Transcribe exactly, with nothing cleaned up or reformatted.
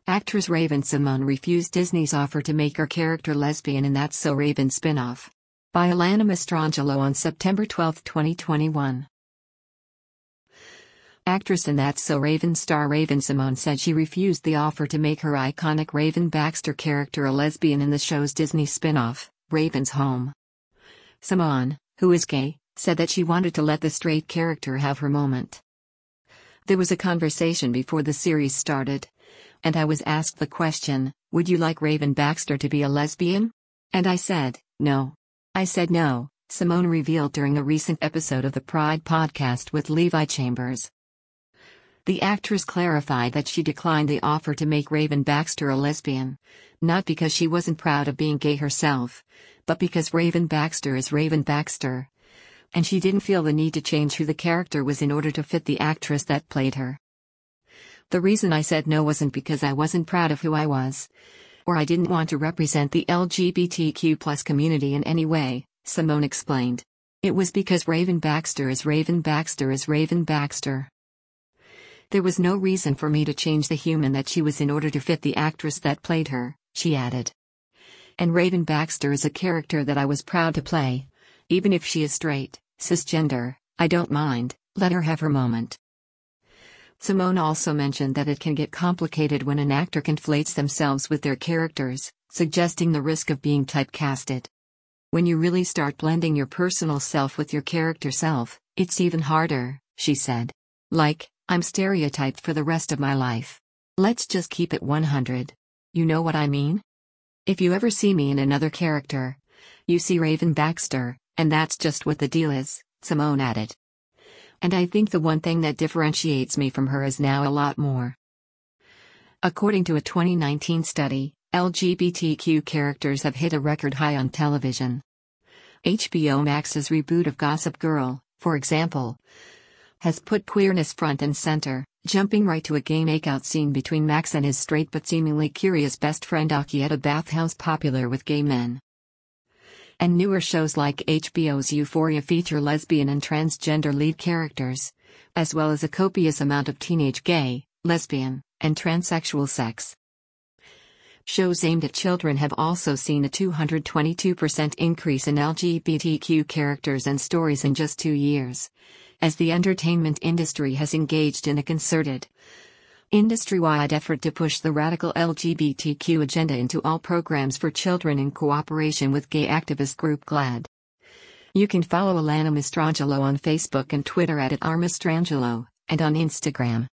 Actress Raven-Symoné refused Disney's offer to make her character lesbian in That's So Raven spin-off. By Alana Mastrangelo on September twelfth, twenty twenty-one. Actress in That's So Raven star Raven-Symoné said she refused the offer to make her iconic Raven Baxter character a lesbian in the show's Disney spin-off, Raven's Home. Symoné, who is gay, said that she wanted to let the straight character have her moment. There was a conversation before the series started, and I was asked the question, would you like Raven Baxter to be a lesbian? And I said, no. I said no, Symoné revealed during a recent episode of the Pride podcast with Levi Chambers. The actress clarified that she declined the offer to make Raven Baxter a lesbian, not because she wasn't proud of being gay herself, but because Raven Baxter is Raven Baxter, and she didn't feel the need to change who the character was in order to fit the actress that played her. The reason I said no wasn't because I wasn't proud of who I was, or I didn't want to represent the L G B T Q plus community in any way, Symoné explained. It was because Raven Baxter is Raven Baxter is Raven Baxter. There was no reason for me to change the human that she was in order to fit the actress that played her, she added. And Raven Baxter is a character that I was proud to play. Even if she is straight, cisgender, I don't mind, let her have her moment. Symoné also mentioned that it can get complicated when an actor conflates themselves with their characters, suggesting the risk of being typecasted. When you really start blending your personal self with your character self, it's even harder, she said. Like, I'm stereotyped for the rest of my life. Let's just keep it one hundred. You know what I mean? If you ever see me in another character, you see Raven Baxter, and that's just what the deal is, Symoné added. And I think the one thing that differentiates me from her is now a lot more. According to a twenty nineteen study, L G B T Q characters have hit a record high on television. H B O Max's reboot of Gossip Girl, for example, has put queerness front and center, jumping right to a gay makeout scene between Max and his straight but seemingly curious best friend Aki at a bathhouse popular with gay men. And newer shows like H B O's Euphoria feature lesbian and transgender lead characters, as well as a copious amount of teenage gay, lesbian, and transsexual sex. Shows aimed at children have also seen a two hundred twenty-two percent increase in L G B T Q characters and stories in just two years, as the entertainment industry has engaged in a concerted, industry-wide effort to push the radical L G B T Q agenda into all programs for children in cooperation with gay activist group GLAAD. You can follow Alana Mastrangelo on Facebook and Twitter at, at r mastrangelo, and on Instagram